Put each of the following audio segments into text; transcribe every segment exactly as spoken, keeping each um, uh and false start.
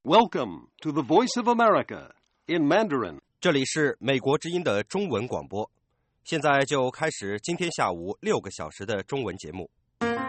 Welcome to the Voice of America in Mandarin. 这里是美国之音的中文广播，现在就开始今天下午六个小时的中文节目。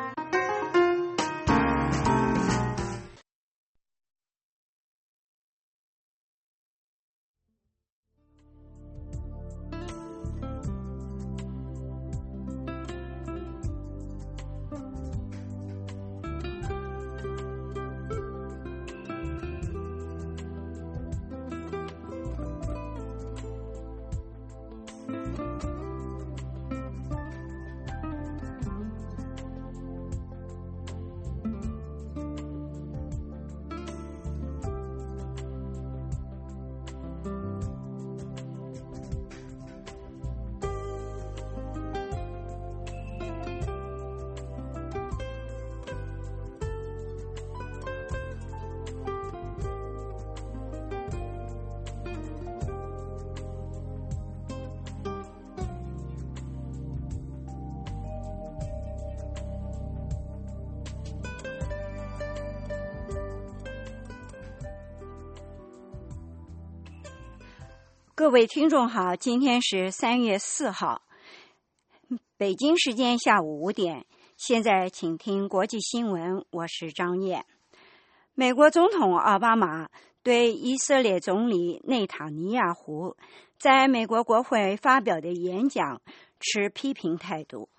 各位听众好，今天是三月四号，北京时间下午五点。现在请听国际新闻，我是张燕。美国总统奥巴马对以色列总理内塔尼亚胡在美国国会发表的演讲持批评态度。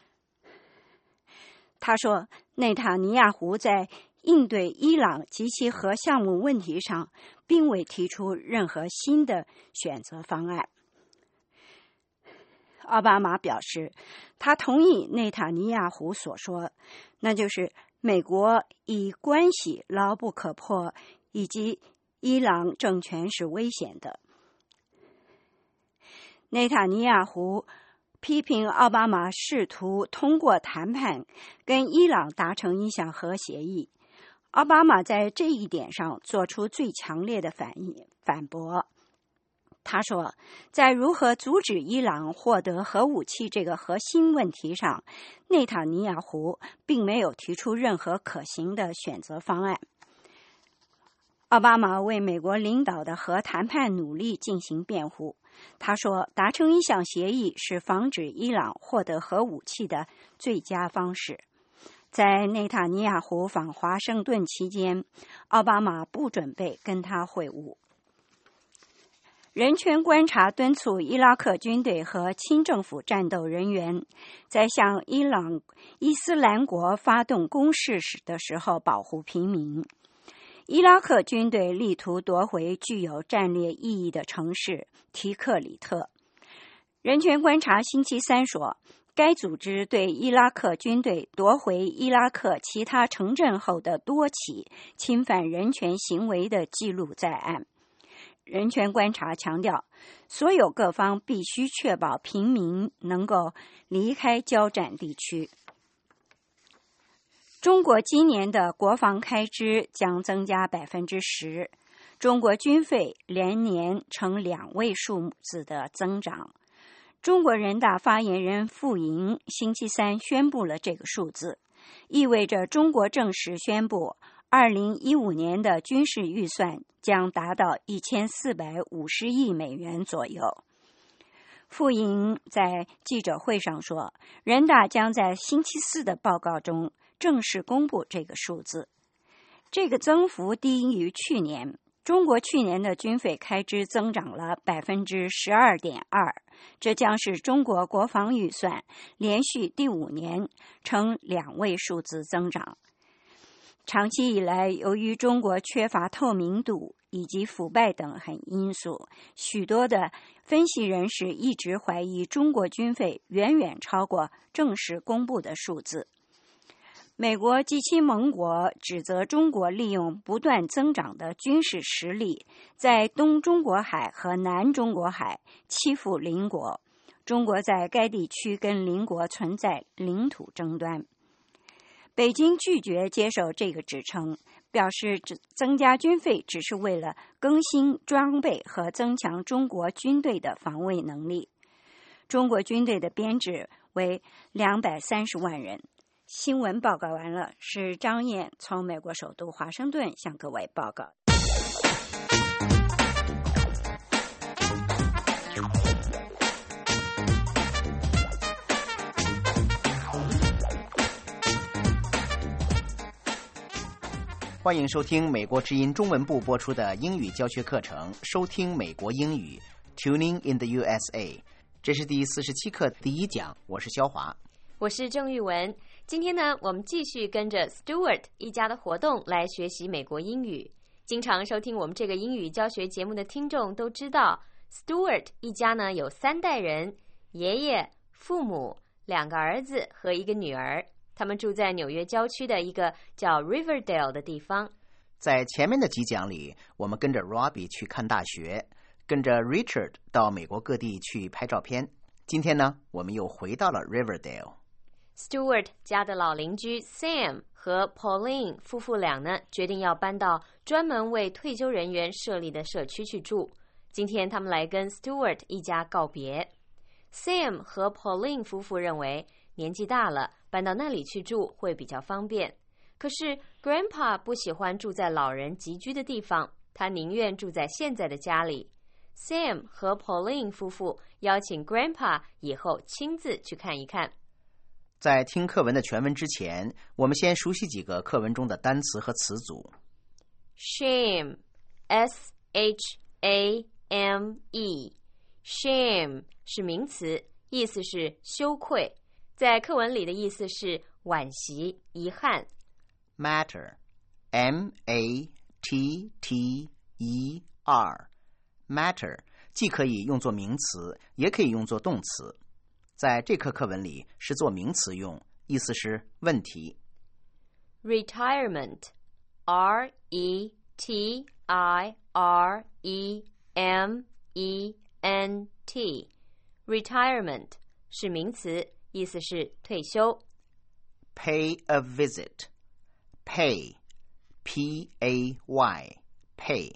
他说，内塔尼亚胡在应对伊朗及其核项目问题上并未提出任何新的选择方案。奥巴马表示，他同意内塔尼亚胡所说，那就是美国以关系牢不可破以及伊朗政权是危险的。内塔尼亚胡批评奥巴马试图通过谈判跟伊朗达成一项核协议。奥巴马在这一点上做出最强烈的反应反驳。他说，在如何阻止伊朗获得核武器这个核心问题上，内塔尼亚胡并没有提出任何可行的选择方案。奥巴马为美国领导的核谈判努力进行辩护。他说，达成一项协议是防止伊朗获得核武器的最佳方式。在内塔尼亚胡访华盛顿期间，奥巴马不准备跟他会晤。人权观察敦促伊拉克军队和亲政府战斗人员在向伊朗伊斯兰国发动攻势的时候保护平民。伊拉克军队力图夺回具有战略意义的城市提克里特。人权观察星期三说，该组织对伊拉克军队夺回伊拉克其他城镇后的多起侵犯人权行为的记录在案。人权观察强调，所有各方必须确保平民能够离开交战地区。中国今年的国防开支将增加百分之十，中国军费连年呈两位数字的增长。中国人大发言人傅莹星期三宣布了这个数字，意味着中国正式宣布二零一五年的军事预算将达到一千四百五十亿美元左右。傅莹在记者会上说，人大将在星期四的报告中正式公布这个数字。这个增幅低于去年，中国去年的军费开支增长了 百分之十二点二， 这将是中国国防预算连续第五年呈两位数字增长。长期以来，由于中国缺乏透明度以及腐败等很因素，许多的分析人士一直怀疑中国军费远远超过正式公布的数字。美国及其盟国指责中国利用不断增长的军事实力，在东中国海和南中国海欺负邻国，中国在该地区跟邻国存在领土争端。北京拒绝接受这个指称，表示增加军费只是为了更新装备和增强中国军队的防卫能力。中国军队的编制为两百三十万人。新闻报告完了，是张燕从美国首都华盛顿向各位报告。 欢迎收听美国之音中文部播出的英语教学课程，收听美国英语 Tuning in the U S A。 这是第四十七课第一讲，我是肖华， 我是郑玉文。今天呢，我们继续跟着 Stewart 一家的活动来学习美国英语。经常收听我们这个英语教学节目的听众都知道， Stewart 一家呢有三代人，爷爷、父母、两个儿子和一个女儿。他们住在纽约郊区的一个叫 Riverdale 的地方。 在前面的几讲里，我们跟着 Robbie 去看大学，跟着 Richard 到美国各地去拍照片。今天呢，我们又回到了 Riverdale。 Stewart 家的老邻居 Sam 和 Pauline 夫妇俩呢，决定要搬到专门为退休人员设立的社区去住。今天他们来跟 Stewart 一家告别。 Sam 和 Pauline 夫妇认为年纪大了，搬到那里去住会比较方便。可是 Grandpa 不喜欢住在老人集居的地方，他宁愿住在现在的家里。 Sam 和 Pauline 夫妇邀请 Grandpa 以后亲自去看一看。 在听课文的全文之前，我们先熟悉几个课文中的单词和词组。 Shame, S H A M E Shame 是名词，意思是羞愧，在课文里的意思是惋惜、遗憾。 Matter, M A T T E R Matter 既可以用作名词，也可以用作动词。在这课课文里是做名词用，意思是问题。 Retirement, R E T I R E M E N T Retirement 是名词，意思是退休。 Pay a visit, Pay, P A Y Pay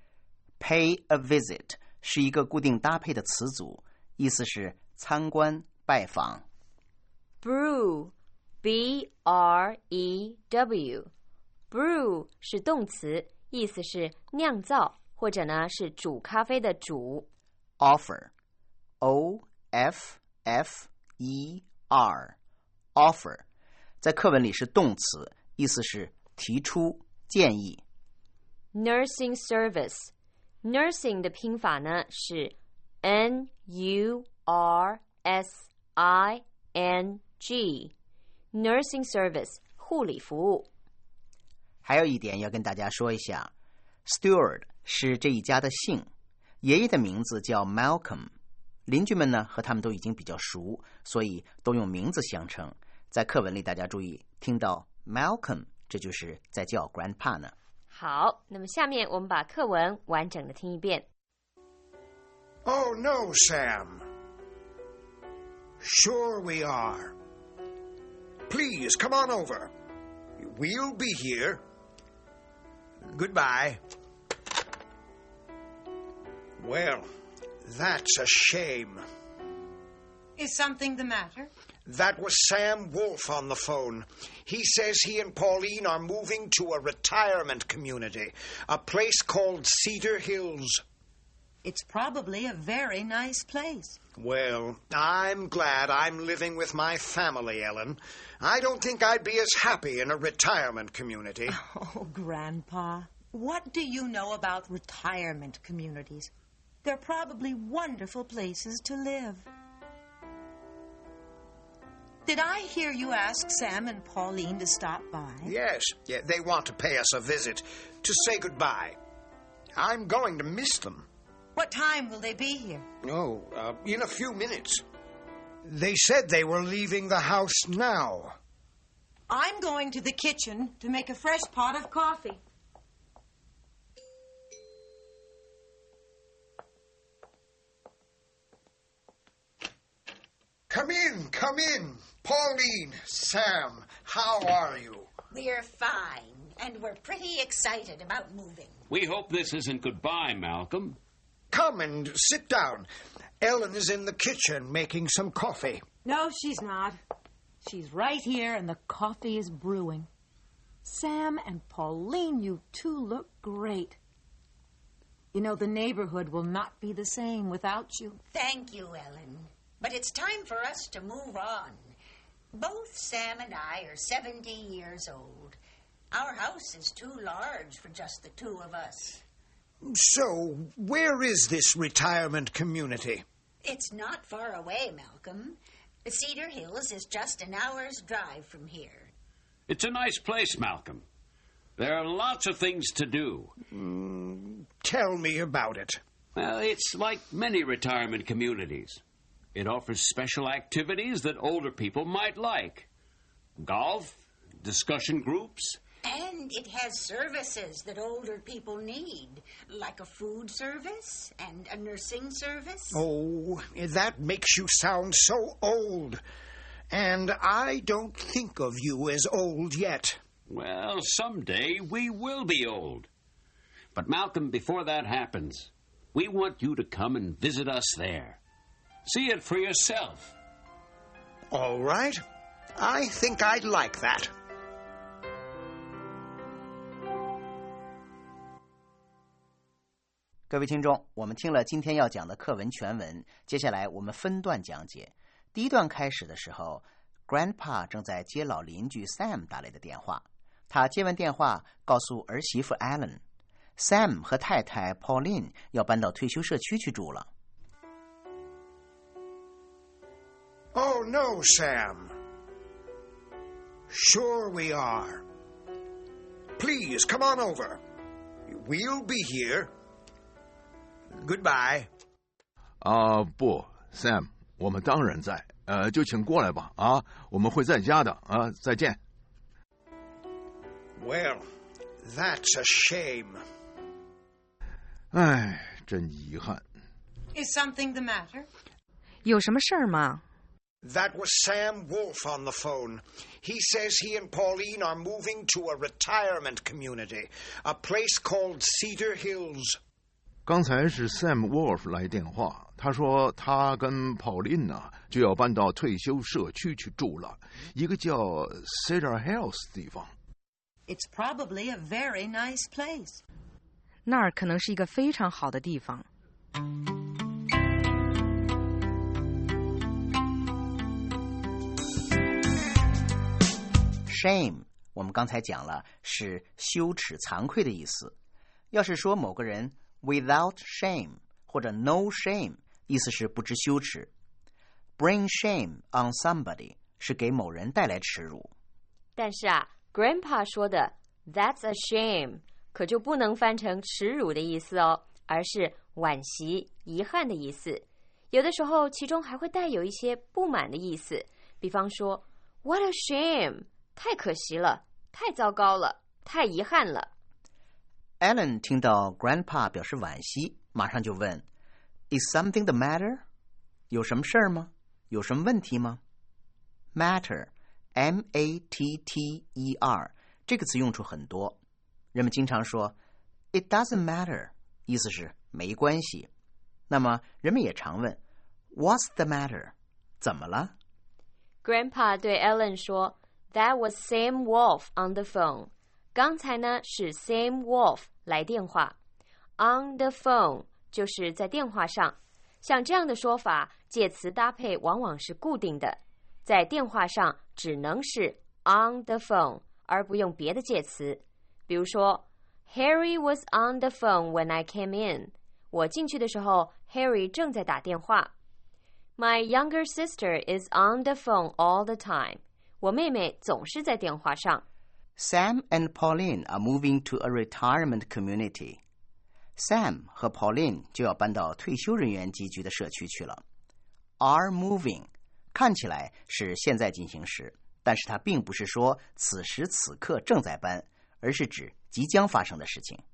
Pay a visit 是一个固定搭配的词组，意思是参观、拜访。 Brew, B R E W Brew 是动词，意思是酿造，或者呢是煮咖啡的煮。 Offer, O F F E R Offer 在课文里是动词，意思是提出、建议。 Nursing service Nursing 的拼法呢是 N U R S I N G Nursing service 护理服务。 还有一点要跟大家说一下， Stewart 是这一家的姓，爷爷的名字叫 Malcolm， 邻居们呢和他们都已经比较熟，所以都用名字相称。在课文里大家注意听到 Malcolm， 这就是在叫 Grandpa 呢。 好，那么下面我们把课文完整的听一遍。 Oh, no, Sam. Sure we are. Please, come on over. We'll be here. Goodbye. Well, that's a shame. Is something the matter? That was Sam Wolf on the phone. He says he and Pauline are moving to a retirement community, a place called Cedar Hills. It's probably a very nice place. Well, I'm glad I'm living with my family, Ellen. I don't think I'd be as happy in a retirement community. Oh, Grandpa, what do you know about retirement communities? They're probably wonderful places to live. Did I hear you ask Sam and Pauline to stop by? Yes, yeah, they want to pay us a visit, to say goodbye. I'm going to miss them. What time will they be here? Oh, uh, in a few minutes. They said they were leaving the house now. I'm going to the kitchen to make a fresh pot of coffee. Come in, come in. Pauline, Sam, how are you? We're fine, and we're pretty excited about moving. We hope this isn't goodbye, Malcolm. Come and sit down. Ellen is in the kitchen making some coffee. No, she's not. She's right here, and the coffee is brewing. Sam and Pauline, you two look great. You know, the neighborhood will not be the same without you. Thank you, Ellen. But it's time for us to move on. Both Sam and I are seventy years old. Our house is too large for just the two of us. So, where is this retirement community? It's not far away, Malcolm. Cedar Hills is just an hour's drive from here. It's a nice place, Malcolm. There are lots of things to do. Mm, tell me about it. Well, it's like many retirement communities. It offers special activities that older people might like. Golf, discussion groups. And it has services that older people need, like a food service and a nursing service. Oh, that makes you sound so old. And I don't think of you as old yet. Well, someday we will be old. But Malcolm, before that happens, we want you to come and visit us there. See it for yourself. All right. I think I'd like that. 各位听众，我们听了今天要讲的课文全文，接下来我们分段讲解。第一段开始的时候 ，Grandpa 正在接老邻居 Sam 打来的电话。他接完电话，告诉儿媳妇 Ellen，Sam 和太太 Pauline 要搬到退休社区去住了。 Oh, no, Sam. Sure we are. Please, come on over. We'll be here.Goodbye. 啊，不 ，Sam， 我们当然在，呃，就请过来吧，啊，我们会在家的，啊，再见。 Well, that's a shame. 唉，真遗憾。 Is something the matter? 有什么事儿吗？ That was Sam Wolf on the phone. He says he and Pauline are moving to a retirement community, a place called Cedar Hills. 刚才是 Sam Wolf 来电话，他说他跟 Pauline 呢就要搬到退休社区去住了，一个叫 Cedar Hills 地方。 It's probably a very nice place. 那儿可能是一个非常好的地方。 Shame 我们刚才讲了是羞耻、惭愧的意思。要是说某个人Without shame 或者 no shame 意思是不知羞耻。Bring shame on somebody 是给某人带来耻辱。 但是啊 Grandpa 说的 That's a shame 可就不能翻成耻辱的意思哦，而是惋惜、遗憾的意思。有的时候其中还会带有一些不满的意思，比方说 What a shame 太可惜了，太糟糕了，太遗憾了。 Ellen 听到 Grandpa 表示惋惜，马上就问 Is something the matter? 有什么事儿吗？有什么问题吗？ Matter M A T T E R 这个词用处很多，人们经常说 It doesn't matter 意思是没关系。那么人们也常问 What's the matter? 怎么了？ Grandpa 对 Ellen 说 That was Sam Wolf on the phone。 刚才呢是 Sam Wolf 来电话， On the phone 就是在电话上。像这样的说法，介词搭配往往是固定的，在电话上只能是 on the phone， 而不用别的介词。比如说 Harry was on the phone when I came in。 我进去的时候 Harry 正在打电话。 My younger sister is on the phone all the time。 我妹妹总是在电话上。 Sam and Pauline are moving to a retirement community. Sam 和 Pauline 就要搬到退休人员集聚的社区去了。Are moving 看起来是现在进行时，但是它并不是说此时此刻正在搬，而是指即将发生的事情。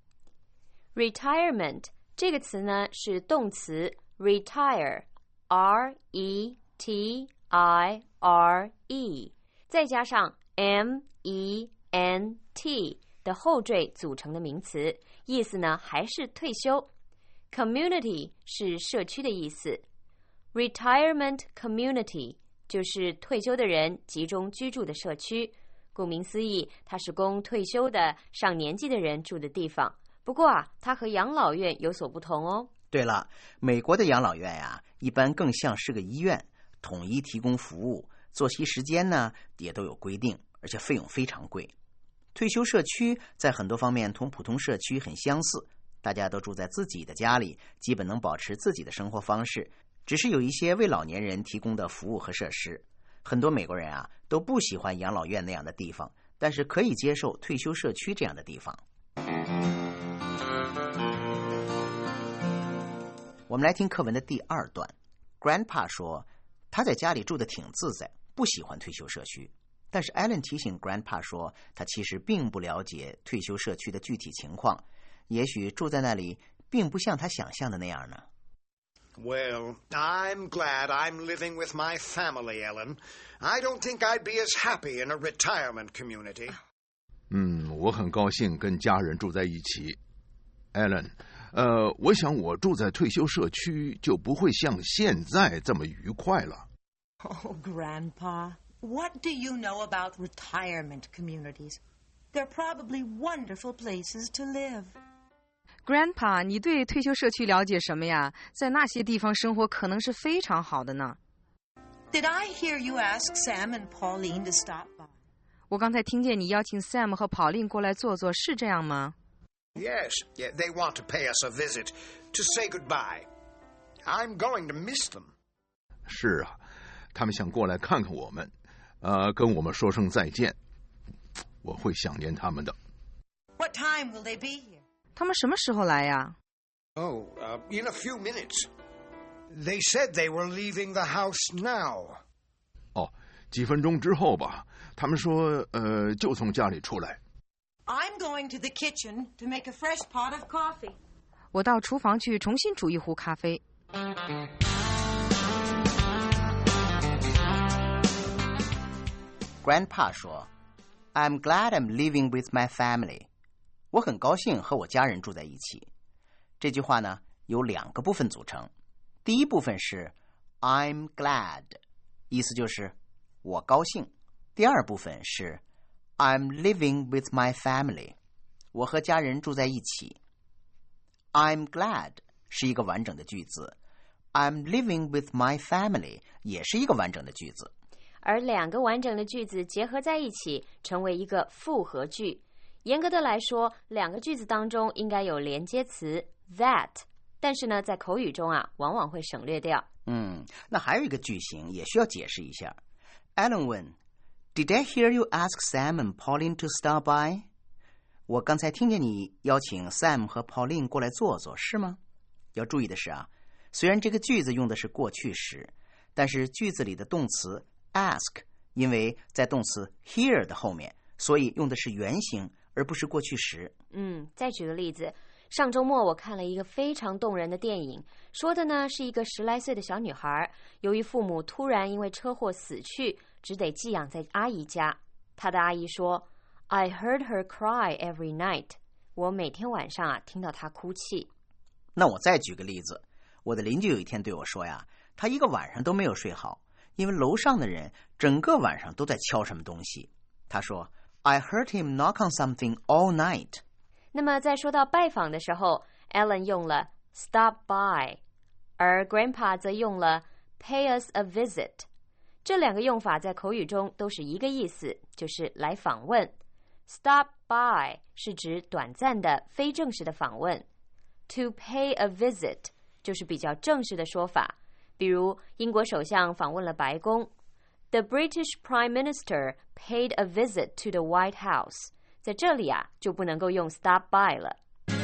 Retirement 这个词呢是动词 retire R E T I R E 再加上 M E N T 的后缀组成的名词，意思呢还是退休。 Community 是社区的意思， Retirement Community 就是退休的人集中居住的社区。顾名思义，它是供退休的上年纪的人住的地方。不过啊，它和养老院有所不同哦。 对了，美国的养老院呀、啊，一般更像是个医院，统一提供服务，作息时间呢也都有规定，而且费用非常贵。 退休社区在很多方面同普通社区很相似，大家都住在自己的家里，基本能保持自己的生活方式，只是有一些为老年人提供的服务和设施。很多美国人啊都不喜欢养老院那样的地方，但是可以接受退休社区这样的地方。我们来听课文的第二段。 Grandpa 说他在家里住得挺自在，不喜欢退休社区。但是 Alan 提醒 Grandpa 说他其实并不了解退休社区的具体情况，也许住在那里并不像他想象的那样呢。 Well, I'm glad I'm living with my family, Ellen. I don't think I'd be as happy in a retirement community. 嗯，我很高兴跟家人住在一起 ，Alan。呃，我想我住在退休社区就不会像现在这么愉快了。 Oh, Grandpa, what do you know about retirement communities? They're probably wonderful places to live. Grandpa, 你对退休社区了解什么呀？在那些地方生活可能是非常好的呢。 Did I hear you ask Sam and Pauline to stop by? 我刚才听见你邀请 Sam 和 Pauline 过来坐坐，是这样吗？ Yes, yeah, they want to pay us a visit, to say goodbye. I'm going to miss them. 是啊，他们想过来看看我们，呃，跟我们说声再见。我会想念他们的。 What time will they be here? 他们什么时候来呀？ Oh, uh, in a few minutes. They said they were leaving the house now. 哦，几分钟之后吧。他们说，呃，就从家里出来。 I'm going to the kitchen to make a fresh pot of coffee. 我到厨房去重新煮一壶咖啡。 Grandpa 说 I'm glad I'm living with my family. 我很高兴和我家人住在一起。这句话呢由两个部分组成。第一部分是 I'm glad， 意思就是我高兴。第二部分是 I'm living with my family， 我和家人住在一起。I'm glad 是一个完整的句子， I'm living with my family 也是一个完整的句子。 而两个完整的句子结合在一起，成为一个复合句。严格的来说，两个句子当中应该有连接词 that， 但是呢，在口语中啊，往往会省略掉。 嗯，那还有一个句型也需要解释一下。Alan 问 Did I hear you ask Sam and Pauline to stop by? 我刚才听见你邀请 Sam 和 Pauline 过来坐坐，是吗？要注意的是啊，虽然这个句子用的是过去时，但是句子里的动词 ask 因为在动词 hear 的后面，所以用的是原形而不是过去时。 嗯，再举个例子，上周末我看了一个非常动人的电影，说的呢是一个十来岁的小女孩，由于父母突然因为车祸死去，只得寄养在阿姨家。她的阿姨说 I heard her cry every night， 我每天晚上啊听到她哭泣。 那我再举个例子，我的邻居有一天对我说呀，他一个晚上都没有睡好，因为楼上的人整个晚上都在敲什么东西。他说 I heard him knock on something all night。 那么在说到拜访的时候， Ellen 用了 stop by， 而 Grandpa 则用了 pay us a visit。 这两个用法在口语中都是一个意思，就是来访问。 Stop by 是指短暂的非正式的访问， To pay a visit 就是比较正式的说法，比如英国首相访问了白宫， The British Prime Minister paid a visit to the White House。 在这里啊就不能够用 stop by 了。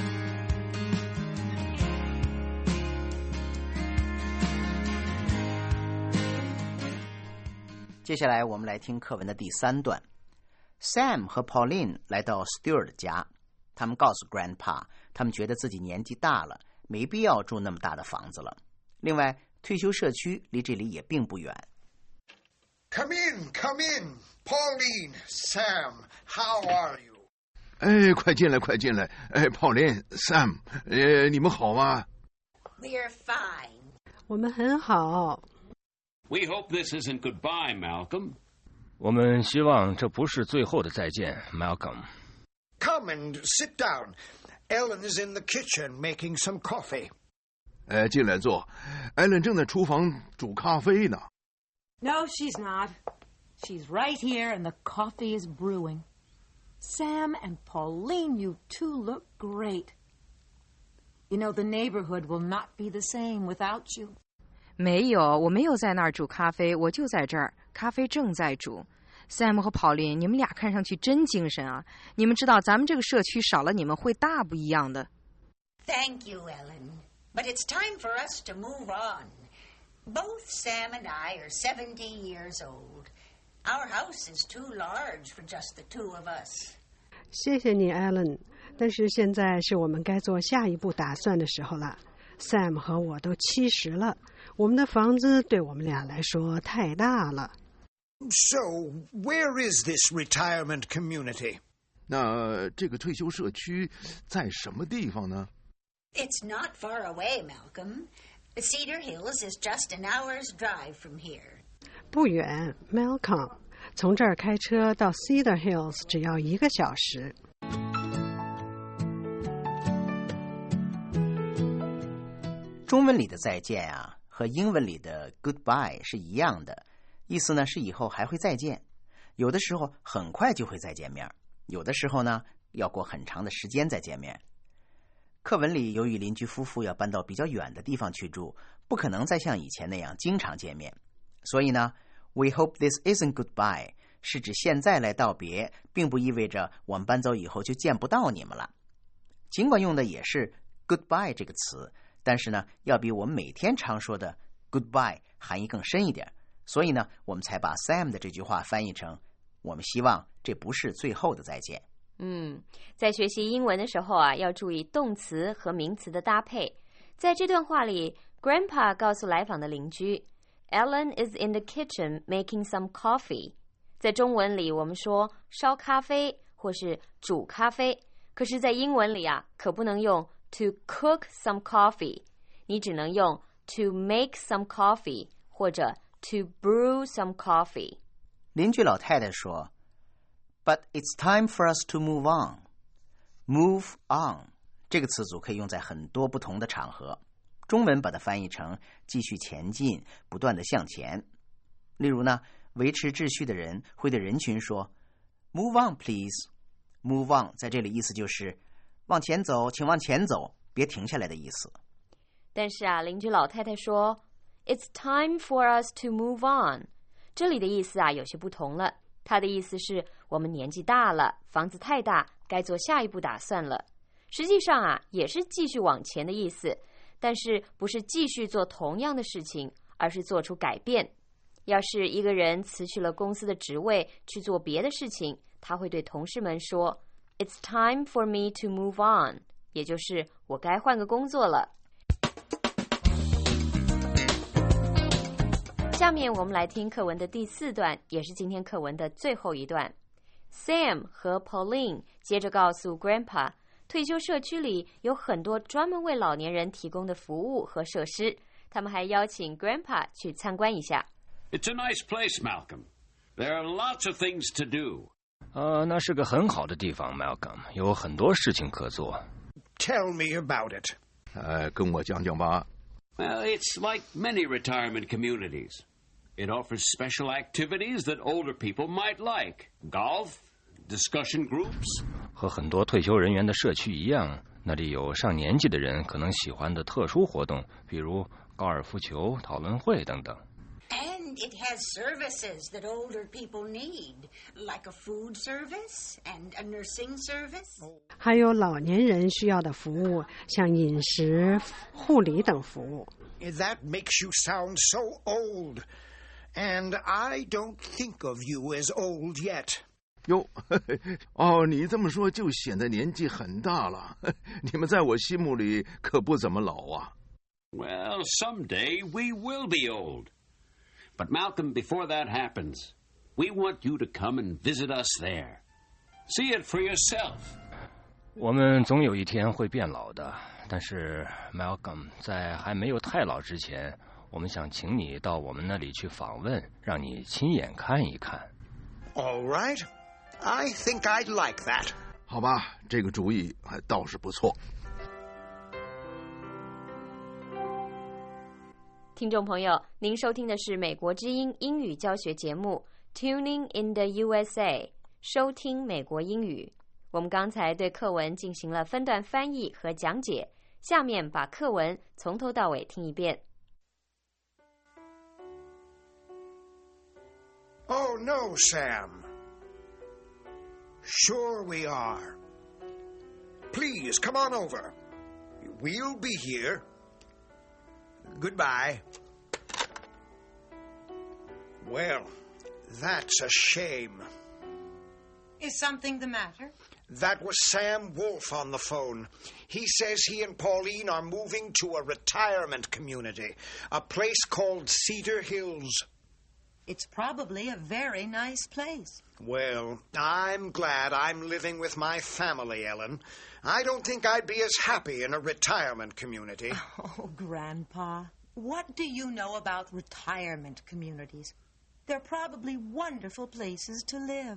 接下来我们来听课文的第三段。 Sam 和 Pauline 来到 Stewart 家，他们告诉 Grandpa 他们觉得自己年纪大了，没必要住那么大的房子了。另外退休社区离这里也并不远。 Come in, come in. Pauline, Sam, how are you? 哎，快进来，快进来！哎，Pauline，Sam， 呃，你们好吗？ We're fine. 我们很好。 We hope this isn't goodbye, Malcolm. 我们希望这不是最后的再见 ，Malcolm. Come and sit down. Ellen is in the kitchen making some coffee. 哎，进来坐。Ellen 正在厨房煮咖啡呢。 No, she's not. She's right here and the coffee is brewing. Sam and Pauline, you two look great. You know, the neighborhood will not be the same without you. 没有，我没有在那儿煮咖啡，我就在这儿，咖啡正在煮。Sam 和跑林，你们俩看上去真精神啊！你们知道，咱们这个社区少了你们会大不一样的。 Thank you, Ellen. But it's time for us to move on. Both Sam and I are seventy years old. Our house is too large for just the two of us. 谢谢你 Alan， 但是现在是我们该做下一步打算的时候了。Sam 和我都七十了，我们的房子对我们俩来说太大了。 So, where is this retirement community? 那这个退休社区在什么地方呢？ It's not far away, Malcolm. Cedar Hills is just an hour's drive from here. 不远 Malcolm， 从这儿开车到 Cedar Hills 只要一个小时。 中文里的再见啊，和英文里的 goodbye 是一样的，意思呢是以后还会再见，有的时候很快就会再见面，有的时候呢要过很长的时间再见面。课文里由于邻居夫妇要搬到比较远的地方去住，不可能再像以前那样经常见面，所以呢 We hope this isn't goodbye 是指现在来道别，并不意味着我们搬走以后就见不到你们了。尽管用的也是 goodbye 这个词，但是呢要比我们每天常说的 goodbye 含义更深一点，所以呢我们才把 Sam 的这句话翻译成我们希望这不是最后的再见。 嗯，在学习英文的时候啊，要注意动词和名词的搭配。在这段话里 Grandpa 告诉来访的邻居 Ellen is in the kitchen making some coffee。 在中文里我们说烧咖啡或是煮咖啡，可是在英文里啊可不能用 to cook some coffee， 你只能用 to make some coffee 或者 to brew some coffee。 邻居老太太说But it's time for us to move on. Move on 这个词组可以用在很多不同的场合，中文把它翻译成继续前进，不断地向前。例如呢，维持秩序的人会对人群说 Move on, please. Move on 在这里意思就是往前走，请往前走，别停下来的意思。 但是啊，邻居老太太说 It's time for us to move on， 这里的意思啊有些不同了。他的意思是我们年纪大了，房子太大，该做下一步打算了。实际上啊，也是继续往前的意思，但是不是继续做同样的事情，而是做出改变。要是一个人辞去了公司的职位去做别的事情，他会对同事们说 It's time for me to move on， 也就是我该换个工作了。下面我们来听课文的第四段，也是今天课文的最后一段。Sam 和 Pauline 接着告诉 Grandpa， 退休社区里有很多专门为老年人提供的服务和设施，他们还邀请 Grandpa 去参观一下。 It's a nice place, Malcolm. There are lots of things to do. 呃，那是个很好的地方 Malcolm， 有很多事情可做。 Tell me about it. 呃，跟我讲讲吧。 Well, it's like many retirement communities. It offers special activities that older people might like. Golf, discussion groups. 和很多退休人员的社区一样，那里有上年纪的人可能喜欢的特殊活动，比如高尔夫球、讨论会等等。 And it has services that older people need, like a food service and a nursing service. 还有老年人需要的服务，像饮食、护理等服务。 That makes you sound so old. And I don't think of you as old yet. 哟，哦，你这么说就显得年纪很大了。你们在我心目里可不怎么老啊。 Well, someday we will be old. But Malcolm, before that happens, we want you to come and visit us there. See it for yourself. 我们总有一天会变老的，但是 Malcolm 在还没有太老之前，我们想请你到我们那里去访问，让你亲眼看一看。 All right. I think I'd like that. 好吧，这个主意还倒是不错。 听众朋友，您收听的是美国之音英语教学节目 Tuning in the U S A， 收听美国英语。我们刚才对课文进行了分段翻译和讲解，下面把课文从头到尾听一遍。 Oh, no, Sam. Sure we are. Please, come on over. We'll be here. Goodbye. Well, that's a shame. Is something the matter? That was Sam Wolf on the phone. He says he and Pauline are moving to a retirement community, a place called Cedar Hills. It's probably a very nice place. Well, I'm glad I'm living with my family, Ellen. I don't think I'd be as happy in a retirement community. Oh, Grandpa, what do you know about retirement communities? They're probably wonderful places to live.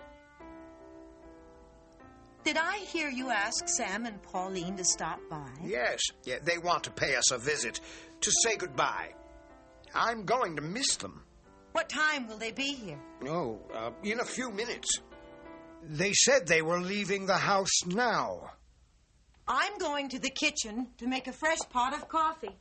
Did I hear you ask Sam and Pauline to stop by? Yes, yeah, they want to pay us a visit, to say goodbye. I'm going to miss them. What time will they be here? Oh, uh, in a few minutes. They said they were leaving the house now. I'm going to the kitchen to make a fresh pot of coffee.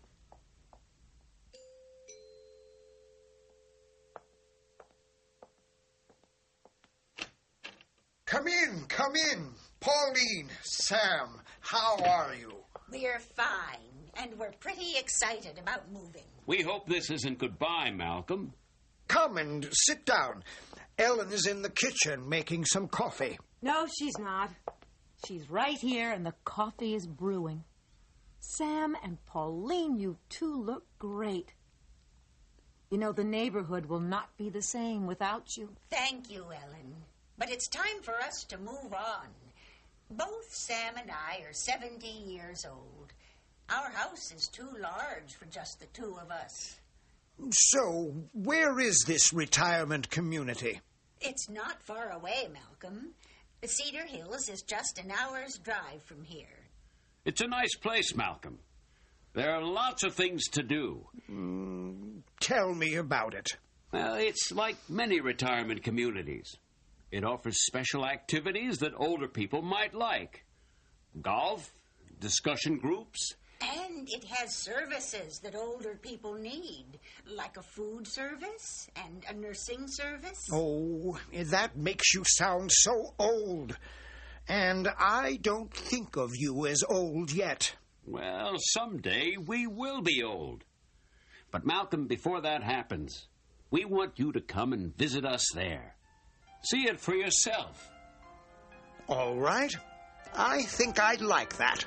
Come in, come in. Pauline, Sam, how are you? We're fine, and we're pretty excited about moving. We hope this isn't goodbye, Malcolm. Come and sit down. Ellen is in the kitchen making some coffee. No, she's not. She's right here, and the coffee is brewing. Sam and Pauline, you two look great. You know, the neighborhood will not be the same without you. Thank you, Ellen. But it's time for us to move on. Both Sam and I are seventy years old. Our house is too large for just the two of us. So, where is this retirement community? It's not far away, Malcolm. Cedar Hills is just an hour's drive from here. It's a nice place, Malcolm. There are lots of things to do. Mm, tell me about it. Well, it's like many retirement communities. It offers special activities that older people might like. Golf, discussion groups. And it has services that older people need, like a food service and a nursing service. Oh, that makes you sound so old. And I don't think of you as old yet. Well, someday we will be old. But Malcolm, before that happens, we want you to come and visit us there. See it for yourself. All right. I think I'd like that.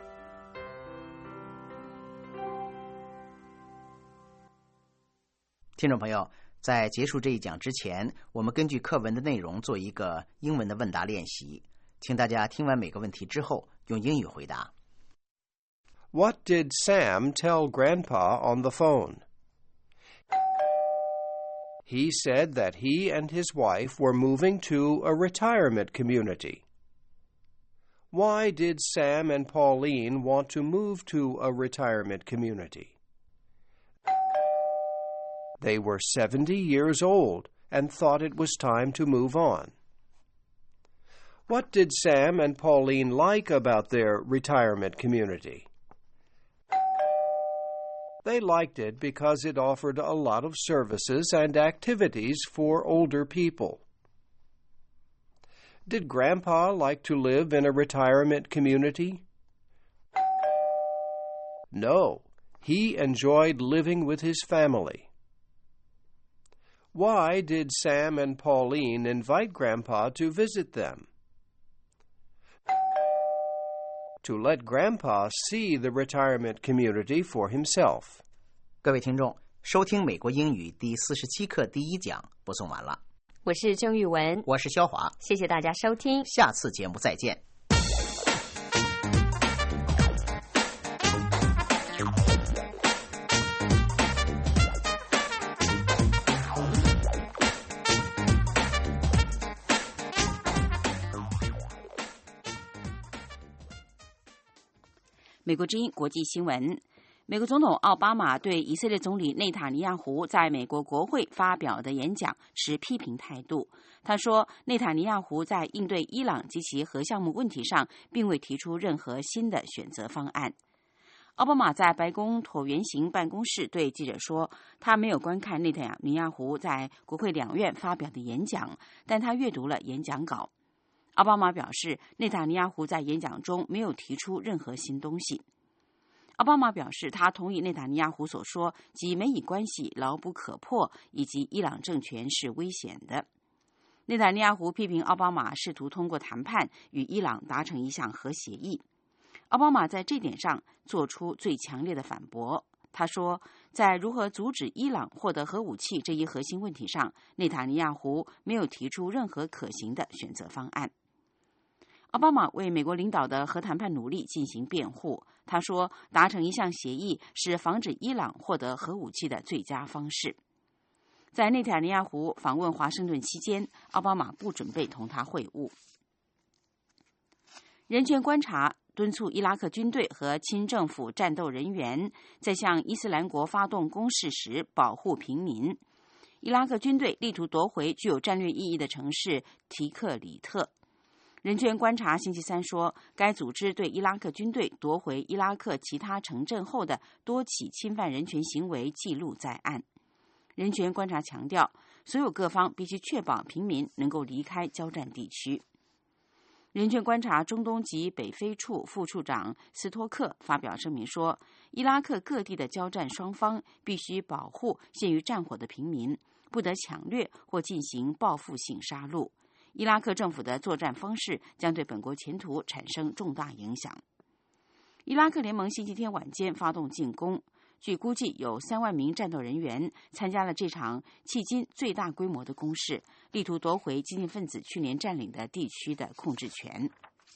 听众朋友，在结束这一讲之前，我们根据课文的内容做一个英文的问答练习，请大家听完每个问题之后用英语回答。 What did Sam tell Grandpa on the phone? He said that he and his wife were moving to a retirement community. Why did Sam and Pauline want to move to a retirement community? They were seventy years old and thought it was time to move on. What did Sam and Pauline like about their retirement community? They liked it because it offered a lot of services and activities for older people. Did Grandpa like to live in a retirement community? No, he enjoyed living with his family. Why did Sam and Pauline invite Grandpa to visit them? To let Grandpa see the retirement community for himself. 各位听众，收听美国英语第四十七课第一讲播送完了。 我是郑玉文， 我是肖华， 谢谢大家收听， 下次节目再见。 美国之音国际新闻。 美国总统奥巴马对以色列总理内塔尼亚胡在美国国会发表的演讲持批评态度。他说，内塔尼亚胡在应对伊朗及其核项目问题上，并未提出任何新的选择方案。奥巴马在白宫椭圆形办公室对记者说，他没有观看内塔尼亚胡在国会两院发表的演讲，但他阅读了演讲稿。奥巴马表示，内塔尼亚胡在演讲中没有提出任何新东西。奥巴马表示，他同意内塔尼亚胡所说，即美以关系牢不可破，以及伊朗政权是危险的。内塔尼亚胡批评奥巴马试图通过谈判与伊朗达成一项核协议。奥巴马在这点上做出最强烈的反驳。他说，在如何阻止伊朗获得核武器这一核心问题上，内塔尼亚胡没有提出任何可行的选择方案。奥巴马为美国领导的核谈判努力进行辩护。他说，达成一项协议是防止伊朗获得核武器的最佳方式。在内塔尼亚胡访问华盛顿期间，奥巴马不准备同他会晤。人权观察敦促伊拉克军队和亲政府战斗人员在向伊斯兰国发动攻势时保护平民。伊拉克军队力图夺回具有战略意义的城市提克里特。人权观察星期三说，该组织对伊拉克军队夺回伊拉克其他城镇后的多起侵犯人权行为记录在案。人权观察强调，所有各方必须确保平民能够离开交战地区。人权观察中东及北非处副处长斯托克发表声明说，伊拉克各地的交战双方必须保护陷于战火的平民，不得抢掠或进行报复性杀戮。伊拉克政府的作战方式将对本国前途产生重大影响。伊拉克联盟星期天晚间发动进攻，据估计有三万名战斗人员参加了这场迄今最大规模的攻势，力图夺回激进分子去年占领的地区的控制权。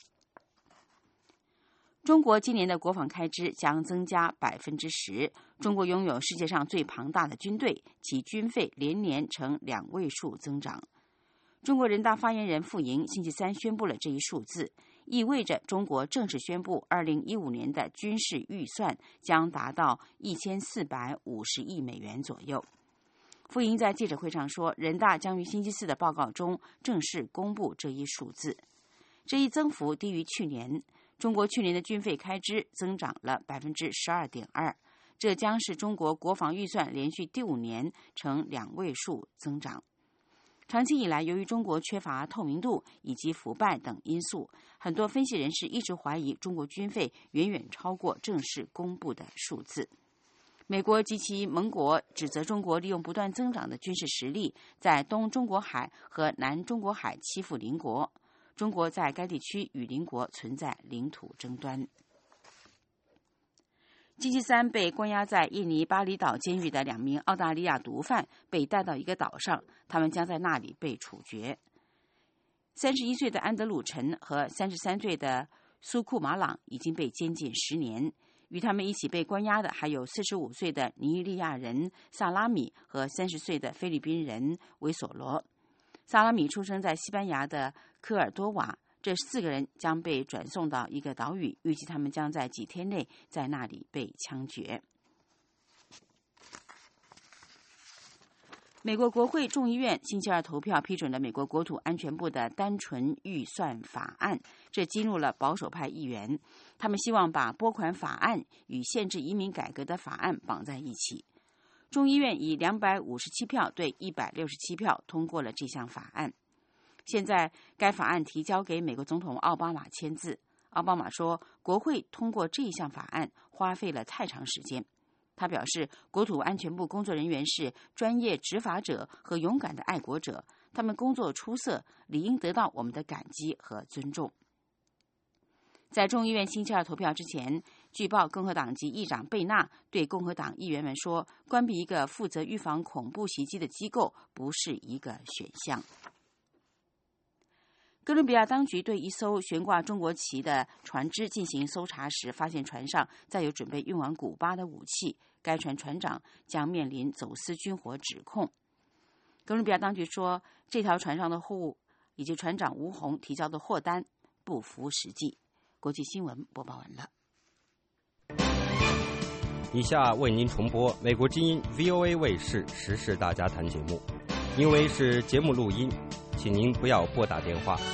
中国今年的国防开支将增加百分之十。中国拥有世界上最庞大的军队，其军费连年呈两位数增长。中国人大发言人傅莹星期三宣布了这一数字，意味着中国正式宣布二零一五年的军事预算将达到一千四百五十亿美元左右。傅莹在记者会上说，人大将于星期四的报告中正式公布这一数字。这一增幅低于去年，中国去年的军费开支增长了百分之十二点二，这将是中国国防预算连续第五年呈两位数增长。长期以来，由于中国缺乏透明度以及腐败等因素，很多分析人士一直怀疑中国军费远远超过正式公布的数字。美国及其盟国指责中国利用不断增长的军事实力，在东中国海和南中国海欺负邻国。中国在该地区与邻国存在领土争端。星期三被关押在印尼巴厘岛监狱的两名澳大利亚毒贩被带到一个岛上，他们将在那里被处决。三十一岁的安德鲁陈和三十三岁的苏库马朗已经被监禁十年，与他们一起被关押的还有四十五岁的尼日利亚人萨拉米和三十岁的菲律宾人维索罗。萨拉米出生在西班牙的科尔多瓦。这四个人将被转送到一个岛屿，预计他们将在几天内在那里被枪决。美国国会众议院星期二投票批准了美国国土安全部的单纯预算法案，这激怒了保守派议员，他们希望把拨款法案与限制移民改革的法案绑在一起。众议院以两百五十七票对一百六十七票通过了这项法案。现在，该法案提交给美国总统奥巴马签字。奥巴马说，国会通过这项法案花费了太长时间。他表示，国土安全部工作人员是专业执法者和勇敢的爱国者，他们工作出色，理应得到我们的感激和尊重。在众议院星期二投票之前，据报共和党籍议长贝纳对共和党议员们说，关闭一个负责预防恐怖袭击的机构不是一个选项。哥伦比亚当局对一艘悬挂中国旗的船只进行搜查时，发现船上载有准备运往古巴的武器，该船船长将面临走私军火指控。哥伦比亚当局说，这条船上的货物以及船长吴红提交的货单不符实际。国际新闻播报完了。 以下为您重播美国之音 V O A 卫视时事大家谈节目，因为是节目录音，请您不要拨打电话。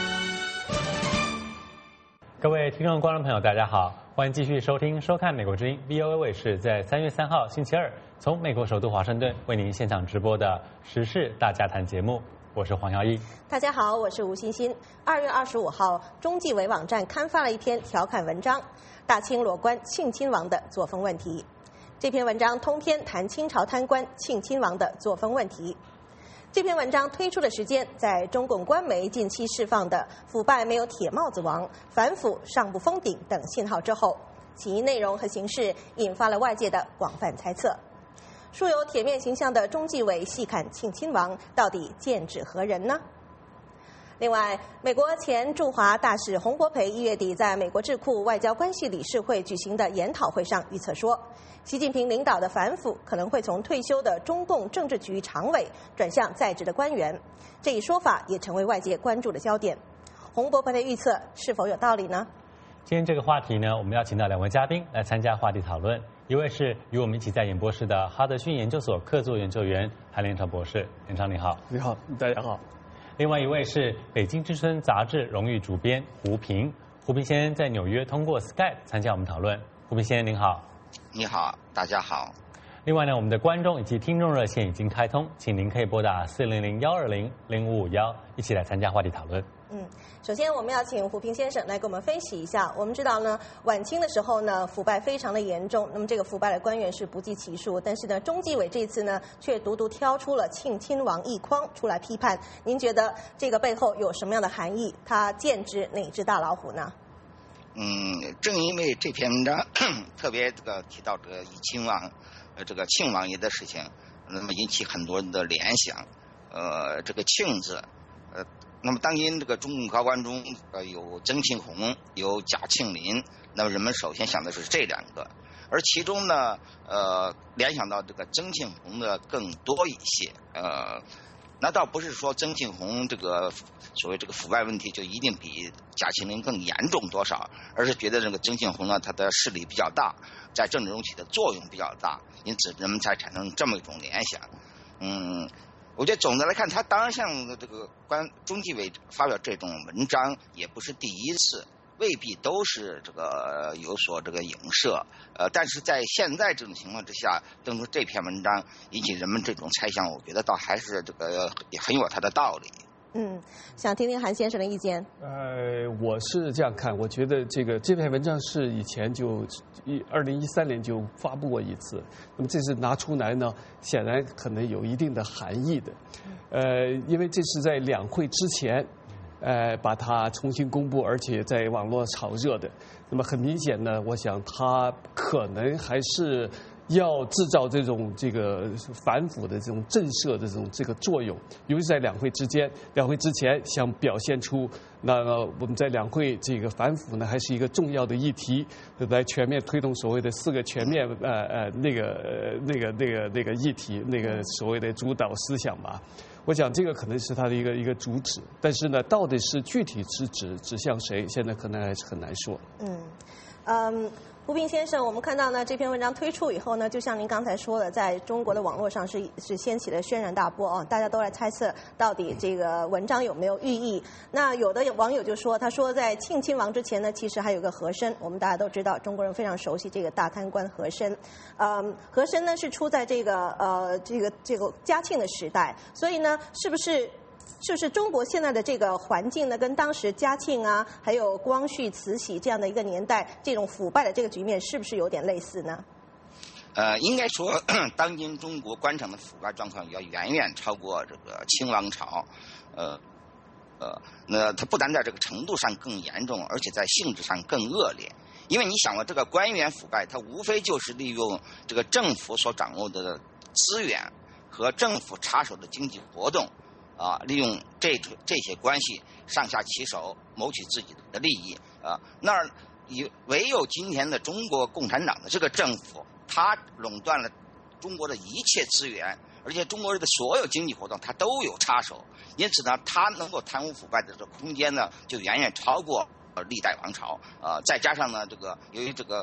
各位听众、观众朋友，大家好，欢迎继续收听、收看美国之音 V O A 卫视在三月三号星期二从美国首都华盛顿为您现场直播的时事大家谈节目。我是黄耀一。 大家好，我是吴欣欣。二月二十五号，中纪委网站刊发了一篇调侃文章，大清裸官庆亲王的作风问题。这篇文章通篇谈清朝贪官庆亲王的作风问题。这篇文章推出的时间，在中共官媒近期释放的“腐败没有铁帽子王，反腐上不封顶”等信号之后，起因内容和形式引发了外界的广泛猜测。素有铁面形象的中纪委细看庆亲王，到底剑指何人呢？另外，美国前驻华大使洪国培一月底在美国智库外交关系理事会举行的研讨会上预测说，习近平领导的反腐可能会从退休的中共政治局常委转向在职的官员，这一说法也成为外界关注的焦点。洪国培的预测是否有道理呢？ 今天这个话题呢，我们邀请到两位嘉宾来参加话题讨论。一位是与我们一起在演播室的哈德逊研究所客座研究员韩连长博士，连长你好。 你好，大家好。 另外一位是北京之春杂志荣誉主编胡平，胡平先生在纽约通过 Skype 参加我们讨论。胡平先生您好。 你好，大家好。 另外呢，我们的观众以及听众热线已经开通，请您可以拨打四零零幺二零零五五幺一起来参加话题讨论。 嗯，首先我们要请胡平先生来给我们分析一下。我们知道呢，晚清的时候呢，腐败非常的严重，那么这个腐败的官员是不计其数，但是呢，中纪委这一次呢，却独独挑出了庆亲王一匡出来批判。您觉得这个背后有什么样的含义？他剑指哪只大老虎呢？ 嗯，正因为这篇文章特别这个提到这个怡亲王，呃，这个庆王爷的事情，那么引起很多人的联想。呃，这个庆字，呃。那么当今这个中共高官中，呃，有曾庆红，有贾庆林，那么人们首先想的是这两个，而其中呢，呃，联想到这个曾庆红的更多一些，呃，那倒不是说曾庆红这个所谓这个腐败问题就一定比贾庆林更严重多少，而是觉得这个曾庆红呢，他的势力比较大，在政治中起的作用比较大，因此人们才产生这么一种联想，嗯。我觉得总的来看，他当然向这个关中纪委发表这种文章也不是第一次，未必都是这个有所这个影射，呃，但是在现在这种情况之下，登出这篇文章引起人们这种猜想，我觉得倒还是这个也很有它的道理。 嗯，想听听韩先生的意见。 呃，我是这样看，我觉得这个这篇文章是以前就一二零一三年就发布过一次，那么这次拿出来呢，显然可能有一定的含义的，呃，因为这是在两会之前，呃，把它重新公布，而且在网络炒热的，那么很明显呢，我想它可能还是要制造这种这个反腐的这种震慑的这种这个作用，尤其在两会之间、两会之前，想表现出那我们在两会这个反腐呢，还是一个重要的议题，来全面推动所谓的四个全面呃呃那个呃那个那个那个议题，那个所谓的主导思想吧。我想这个可能是它的一个一个主旨，但是呢，到底是具体是指指向谁，现在可能还是很难说。 嗯，嗯。胡平先生，我们看到呢，这篇文章推出以后呢，就像您刚才说的，在中国的网络上是是掀起了轩然大波啊，大家都来猜测到底这个文章有没有寓意。那有的网友就说，他说在庆亲王之前呢，其实还有个和珅，我们大家都知道，中国人非常熟悉这个大贪官和珅。嗯，和珅呢是出在这个呃这个这个嘉庆的时代，所以呢，是不是？是不是中国现在的这个环境呢，跟当时嘉庆啊，还有光绪、慈禧这样的一个年代，这种腐败的这个局面，是不是有点类似呢？ 呃，应该说，当今中国官场的腐败状况要远远超过这个清王朝，呃，呃，那它不但在这个程度上更严重，而且在性质上更恶劣。因为你想啊，这个官员腐败，它无非就是利用这个政府所掌握的资源和政府插手的经济活动。啊，利用这这些关系上下其手，谋取自己的利益啊。那以唯有今天的中国共产党的这个政府，它垄断了中国的一切资源，而且中国人的所有经济活动它都有插手，因此呢，它能够贪污腐败的这个空间呢，就远远超过历代王朝啊。再加上呢，这个由于这个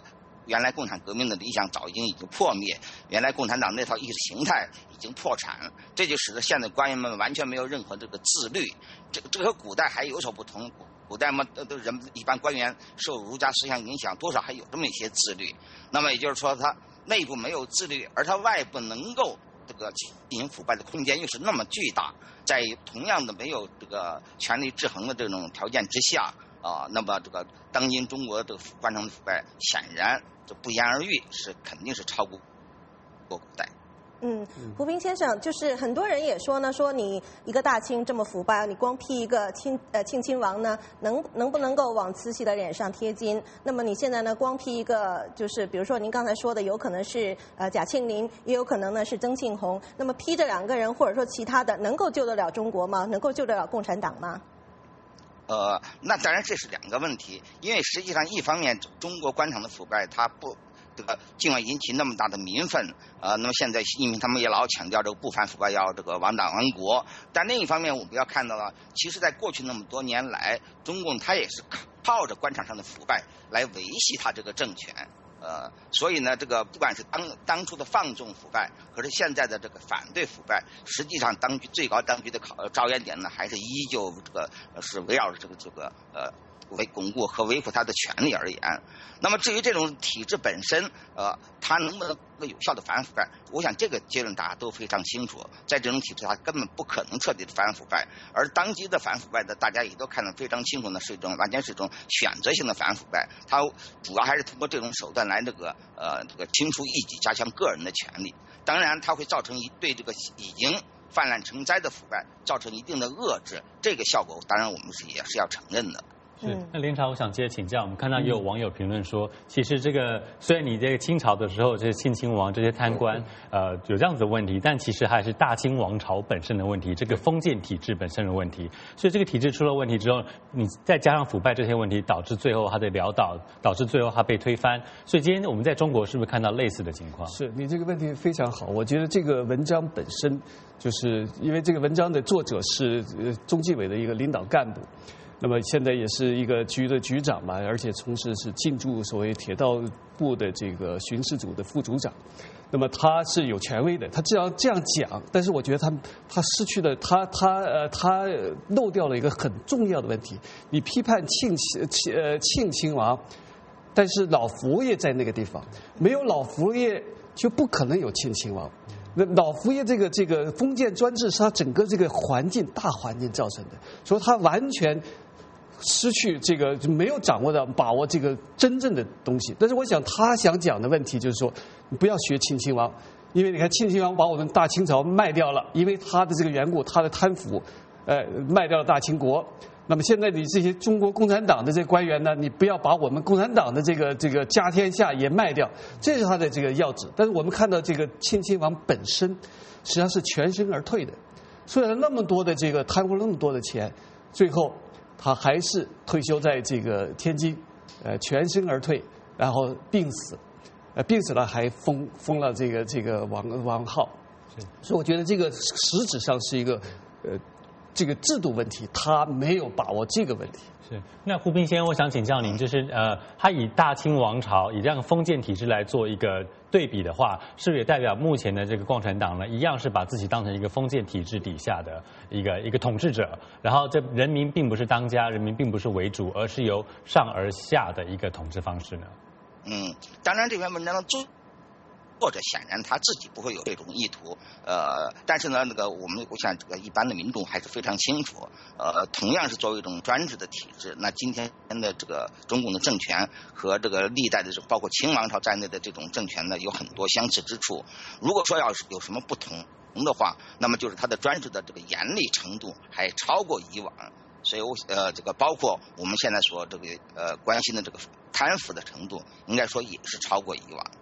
原来共产革命的理想早已经已经破灭，原来共产党那套意识形态已经破产，这就使得现在官员们完全没有任何这个自律。这这和古代还有所不同。古代嘛，都人一般官员受儒家思想影响，多少还有这么一些自律。那么也就是说，他内部没有自律，而他外部能够这个进行腐败的空间又是那么巨大，在同样的没有这个权力制衡的这种条件之下啊、呃，那么这个当今中国的官场的腐败，显然这不言而喻，是肯定是超过过古代。 嗯，胡斌先生，就是很多人也说呢，说你一个大清这么腐败，你光批一个亲呃庆亲王呢，能能不能够往慈禧的脸上贴金？那么你现在呢，光批一个，就是比如说您刚才说的，有可能是呃贾庆林，也有可能呢是曾庆红。那么批这两个人，或者说其他的，能够救得了中国吗？能够救得了共产党吗？ 呃，那当然这是两个问题，因为实际上一方面中国官场的腐败，它不。这个尽管引起那么大的民愤，呃，那么现在因为他们也老强调这个不反腐败要这个亡党亡国，但另一方面我们要看到了，其实在过去那么多年来，中共它也是靠着官场上的腐败来维系它这个政权，呃，所以呢，这个不管是当当初的放纵腐败，可是现在的这个反对腐败，实际上当局最高当局的考着眼点呢，还是依旧这个是围绕着这个这个呃。为巩固和维护他的权利而言，那么至于这种体制本身，呃，它能不能有效的反腐败，我想这个结论大家都非常清楚。在这种体制，它根本不可能彻底的反腐败，而当今的反腐败的，大家也都看得非常清楚呢，是一种完全是一种选择性的反腐败，它主要还是通过这种手段来这个呃这个清除异己，加强个人的权利。当然，它会造成一对这个已经泛滥成灾的腐败造成一定的遏制，这个效果当然我们是也是要承认的。 是，那林朝，我想接着请教，我们看到也有网友评论说，其实这个虽然你这个清朝的时候，这些庆亲王这些贪官，呃，有这样子的问题，但其实还是大清王朝本身的问题，这个封建体制本身的问题。所以这个体制出了问题之后，你再加上腐败这些问题，导致最后它的潦倒，导致最后它被推翻。所以今天我们在中国是不是看到类似的情况？ 是你这个问题非常好，我觉得这个文章本身就是因为这个文章的作者是呃中纪委的一个领导干部。那么现在也是一个局的局长嘛，而且从事是进驻所谓铁道部的这个巡视组的副组长。那么他是有权威的，他只要这样讲，但是我觉得他他失去了他他呃他漏掉了一个很重要的问题。你批判庆庆呃庆亲王，但是老佛爷在那个地方，没有老佛爷就不可能有庆亲王。那老佛爷这个这个封建专制是他整个这个环境大环境造成的，所以他完全失去这个没有掌握到把握这个真正的东西。但是我想他想讲的问题就是说，你不要学庆亲王，因为你看庆亲王把我们大清朝卖掉了，因为他的这个缘故，他的贪腐，呃，卖掉了大清国。那么现在你这些中国共产党的这官员呢，你不要把我们共产党的这个这个家天下也卖掉，这是他的这个要旨。但是我们看到这个庆亲王本身实际上是全身而退的，虽然那么多的这个贪污那么多的钱，最后他还是退休在这个天津，呃，全身而退，然后病死，呃，病死了还封封了这个这个王王号，所以我觉得这个实质上是一个呃这个制度问题，他没有把握这个问题。 是，那胡斌先生，我想请教您，就是呃，他以大清王朝以这样封建体制来做一个对比的话，是不是也代表目前的这个共产党呢，一样是把自己当成一个封建体制底下的一个一个统治者，然后这人民并不是当家，人民并不是为主，而是由上而下的一个统治方式呢？ 嗯，当然这篇文章的作作者显然他自己不会有这种意图，呃，但是呢，那个我们我想这个一般的民众还是非常清楚，呃，同样是作为一种专制的体制，那今天的这个中共的政权和这个历代的包括清王朝在内的这种政权呢，有很多相似之处。如果说要是有什么不同的话，那么就是它的专制的这个严厉程度还超过以往。所以我呃，这个包括我们现在所这个呃关心的这个贪腐的程度，应该说也是超过以往。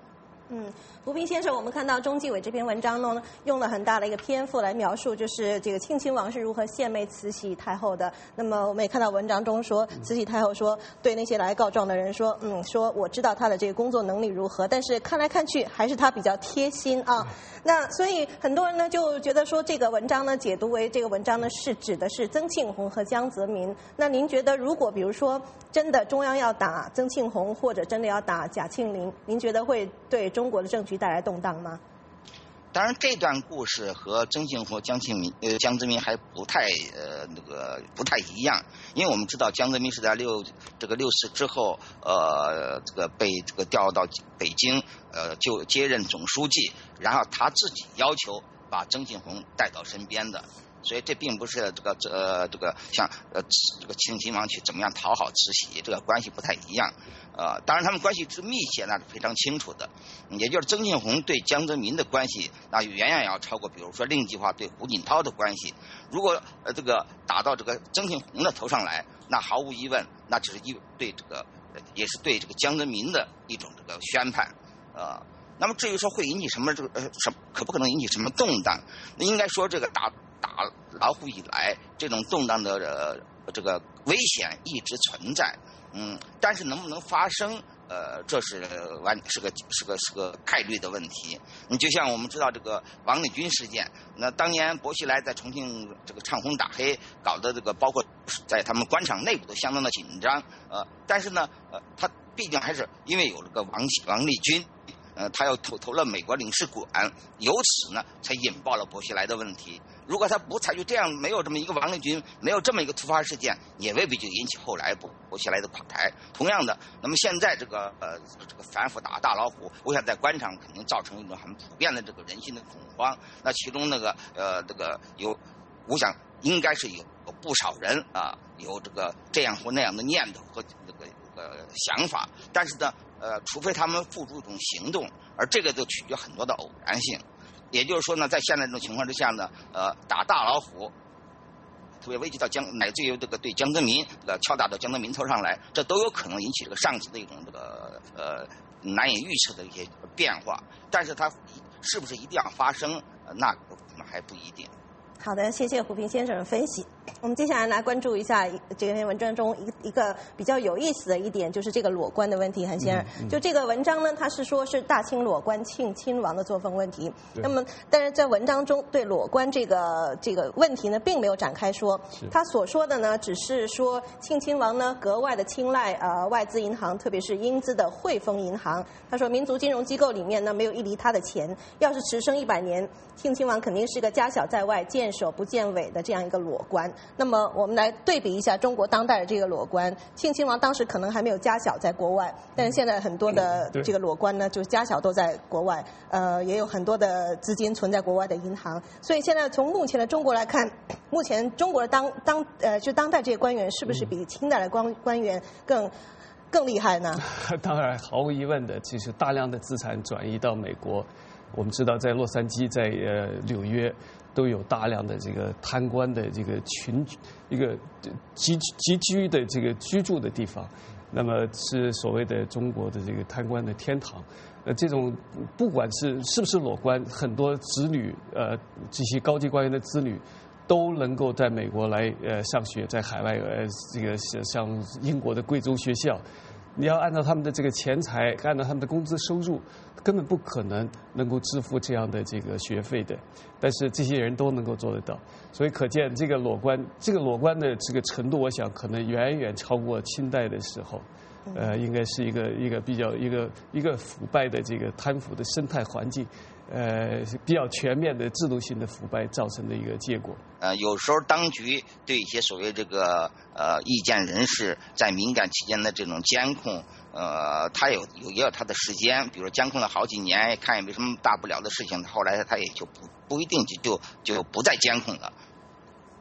嗯，吴平先生，我们看到中纪委这篇文章呢，用了很大的一个篇幅来描述，就是这个庆亲王是如何献媚慈禧太后的。那么我们也看到文章中说，慈禧太后说对那些来告状的人说，嗯，说我知道他的这个工作能力如何，但是看来看去还是他比较贴心啊。那所以很多人呢就觉得说，这个文章呢解读为这个文章呢是指的是曾庆红和江泽民。那您觉得，如果比如说真的中央要打曾庆红，或者真的要打贾庆林，您觉得会对中国的政局带来动荡吗？ 当然，这段故事和曾庆红、江庆民、呃江泽民还不太呃那个不太一样，因为我们知道江泽民是在六这个六四之后，呃这个被这个调到北京，呃就接任总书记，然后他自己要求把曾庆红带到身边的。所以这并不是这个呃这个像呃这个庆亲王去怎么样讨好慈禧，这个关系不太一样。呃，当然他们关系之密切那是非常清楚的，也就是曾庆红对江泽民的关系，那远远要超过比如说令计划对胡锦涛的关系。如果呃这个打到这个曾庆红的头上来，那毫无疑问，那只是一对这个也是对这个江泽民的一种这个宣判。呃，那么至于说会引起什么这个呃什可不可能引起什么动荡，那应该说这个打。打老虎以来，这种动荡的呃这个危险一直存在，嗯，但是能不能发生，呃，这是完是个是个是个概率的问题。你就像我们知道这个王立军事件，那当年薄熙来在重庆这个唱红打黑，搞的这个包括在他们官场内部都相当的紧张，呃，但是呢，呃，他毕竟还是因为有这个王王立军。呃，他又投投了美国领事馆，由此呢才引爆了薄熙来的问题。如果他不采取这样，没有这么一个王立军，没有这么一个突发事件，也未必就引起后来薄薄熙来的垮台。同样的，那么现在这个呃这个反腐打大老虎，我想在官场肯定造成一种很普遍的这个人心的恐慌。那其中那个呃这个有，我想应该是有有不少人啊有这个这样或那样的念头和这个呃想法，但是呢。呃，除非他们付诸一种行动，而这个就取决很多的偶然性。也就是说呢，在现在这种情况之下呢，呃，打大老虎，特别危及到江，乃至于这个对江泽民，呃，敲打到江泽民头上来，这都有可能引起这个上级的一种这个呃难以预测的一些变化。但是它是不是一定要发生，呃、那可能还不一定。 好的，谢谢胡平先生的分析。我们接下来来关注一下这篇文章中一一个比较有意思的一点，就是这个裸官的问题。韩先生，嗯嗯、就这个文章呢，他是说是大清裸官庆亲王的作风问题。那么，但是在文章中对裸官这个这个问题呢，并没有展开说。他所说的呢，只是说庆亲王呢格外的青睐呃外资银行，特别是英资的汇丰银行。他说，民族金融机构里面呢没有一厘他的钱。要是迟生一百年，庆亲王肯定是个家小在外、见首不见尾的这样一个裸官。那么我们来对比一下中国当代的这个裸官，庆亲王当时可能还没有家小在国外，但是现在很多的这个裸官呢，就家小都在国外，呃，也有很多的资金存在国外的银行。所以现在从目前的中国来看，目前中国的当当呃就当代这些官员是不是比清代的官官员更更厉害呢？ 当然，毫无疑问的，其实大量的资产转移到美国。我们知道，在洛杉矶、在呃纽约，都有大量的这个贪官的这个群，一个集集居的这个居住的地方，那么是所谓的中国的这个贪官的天堂。呃，这种不管是是不是裸官，很多子女呃这些高级官员的子女，都能够在美国来呃上学，在海外呃这个像英国的贵族学校。你要按照他们的这个钱财，按照他们的工资收入，根本不可能能够支付这样的这个学费的。但是这些人都能够做得到，所以可见这个裸官，这个裸官的这个程度，我想可能远远超过清代的时候。呃，应该是一个一个比较一个一个腐败的这个贪腐的生态环境，呃，比较全面的制度性的腐败造成的一个结果。 呃，有时候当局对一些所谓这个呃意见人士在敏感期间的这种监控，呃，他有有也有他的时间，比如监控了好几年，看也没什么大不了的事情，后来他也就不不一定就就就不再监控了。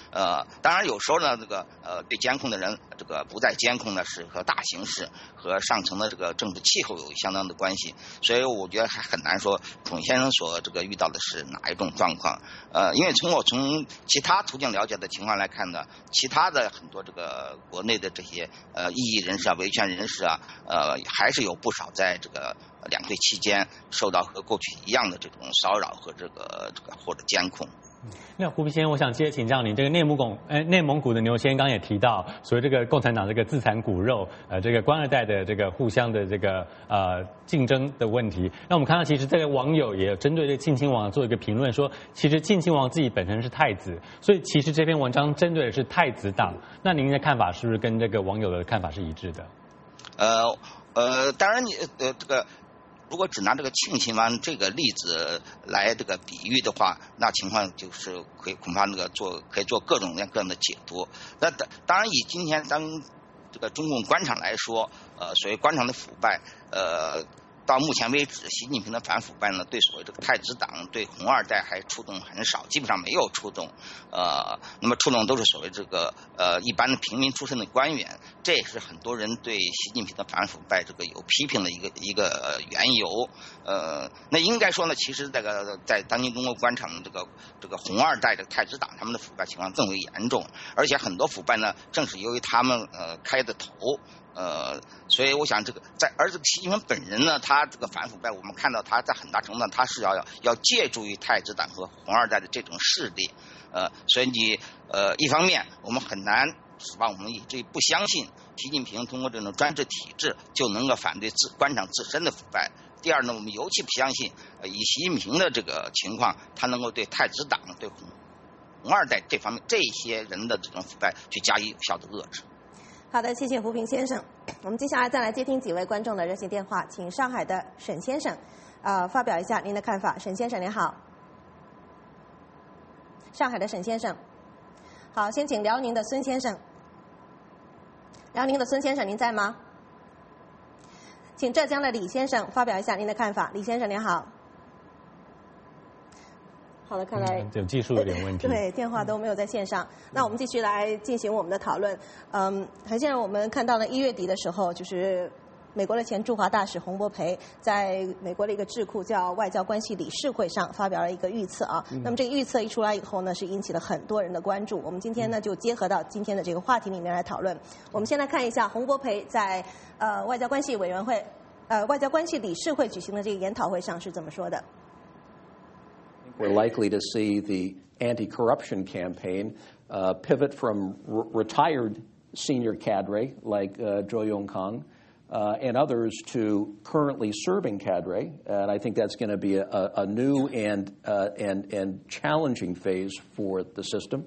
呃，当然有时候呢，这个呃被监控的人，这个不再监控呢，是和大形势和上层的这个政治气候有相当的关系，所以我觉得还很难说孔先生所这个遇到的是哪一种状况。呃，因为从我从其他途径了解的情况来看呢，其他的很多这个国内的这些呃异议人士啊、维权人士啊，呃，还是有不少在这个两会期间受到和过去一样的这种骚扰和这个这个或者监控。 那胡皮先生，我想接着请教您，这个内蒙古，呃，内蒙古的牛先刚也提到，所谓这个共产党这个自残骨肉，呃，这个官二代的这个互相的这个呃竞争的问题。那我们看到，其实这个网友也针对这个靖亲王做一个评论，说其实靖亲王自己本身是太子，所以其实这篇文章针对的是太子党。那您的看法是不是跟这个网友的看法是一致的？ 呃呃，当然你呃这个。如果只拿这个庆亲王这个例子来这个比喻的话，那情况就是可以恐怕那个做可以做各种各样的解读。那当然以今天咱们这个中共官场来说，呃，所谓官场的腐败，呃。到目前为止，习近平的反腐败呢，对所谓这个太子党、对红二代还触动很少，基本上没有触动。呃，那么触动都是所谓这个呃一般的平民出身的官员，这也是很多人对习近平的反腐败这个有批评的一个一个缘由。呃，那应该说呢，其实这个在当今中国官场这个这个红二代的太子党他们的腐败情况更为严重，而且很多腐败呢，正是由于他们呃开的头。呃，所以我想这个在而这个习近平本人呢，他这个反腐败，我们看到他在很大程度上他是要要要借助于太子党和红二代的这种势力，呃，所以你呃一方面我们很难指望我们以至于不相信习近平通过这种专制体制就能够反对自官场自身的腐败。第二呢，我们尤其不相信呃以习近平的这个情况，他能够对太子党、对红红二代这方面这些人的这种腐败去加以有效的遏制。 好的，谢谢胡平先生。我们接下来再来接听几位观众的热线电话，请上海的沈先生，呃，发表一下您的看法。沈先生您好。上海的沈先生，好，先请辽宁的孙先生。辽宁的孙先生，您在吗？请浙江的李先生发表一下您的看法。李先生您好。好的，看来、 嗯、有技术有点问题。 对，电话都没有在线上。嗯、那我们继续来进行我们的讨论。嗯，韩先生，我们看到了一月底的时候，就是美国的前驻华大使洪博培在美国的一个智库叫外交关系理事会上发表了一个预测啊。嗯、那么这个预测一出来以后呢，是引起了很多人的关注。我们今天呢就结合到今天的这个话题里面来讨论。我们先来看一下洪博培在呃外交关系委员会呃外交关系理事会举行的这个研讨会上是怎么说的。 We're likely to see the anti-corruption campaign uh, pivot from r- retired senior cadre like uh, Zhou Yongkang uh, and others to currently serving cadre, and I think that's going to be a, a new and uh, and and challenging phase for the system.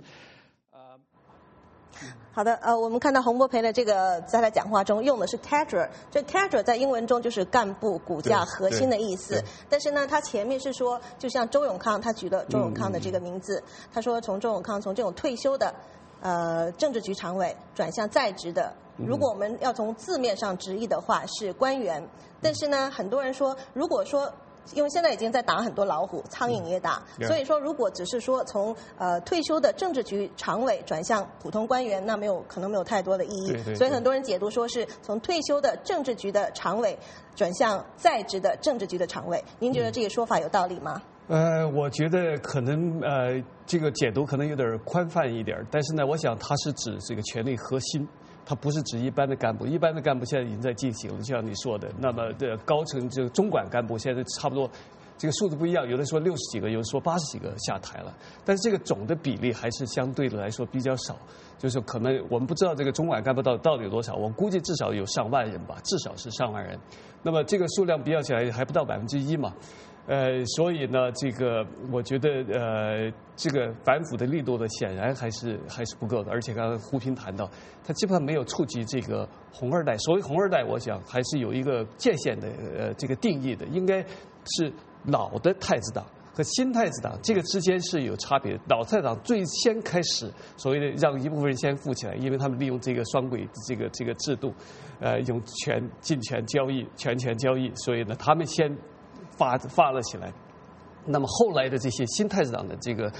好的，呃，我们看到洪博培的这个在他讲话中用的是 cadre， 这 cadre 在英文中就是干部、骨架、核心的意思。但是呢，他前面是说，就像周永康，他举了周永康的这个名字，嗯、他说从周永康从这种退休的呃政治局常委转向在职的，如果我们要从字面上直译的话是官员，但是呢，很多人说，如果说因为现在已经在打很多老虎，苍蝇也打，嗯、所以说如果只是说从呃退休的政治局常委转向普通官员，那没有可能没有太多的意义。对对对，所以很多人解读说是从退休的政治局的常委转向在职的政治局的常委。您觉得这个说法有道理吗？ 呃，我觉得可能呃这个解读可能有点宽泛一点，但是呢，我想它是指这个权力核心。它不是指一般的干部，一般的干部现在已经在进行了，就像你说的。那么的高层这个中管干部现在差不多，这个数字不一样，有的说六十几个，有的说八十几个下台了。但是这个总的比例还是相对的来说比较少，就是可能我们不知道这个中管干部到到底有多少，我估计至少有上万人吧，至少是上万人。那么这个数量比较起来还不到百分之一嘛。呃，所以呢，这个我觉得呃，这个反腐的力度呢，显然还是还是不够的。而且刚刚胡平谈到，他基本上没有触及这个红二代。所谓红二代，我想还是有一个界限的呃这个定义的，应该是老的太子党和新太子党这个之间是有差别的。老太子党最先开始所谓的让一部分人先富起来，因为他们利用这个双轨这个这个制度，呃，用权进权交易、权权交易，所以呢，他们先发发了起来。那么后来的这些新太子党的这个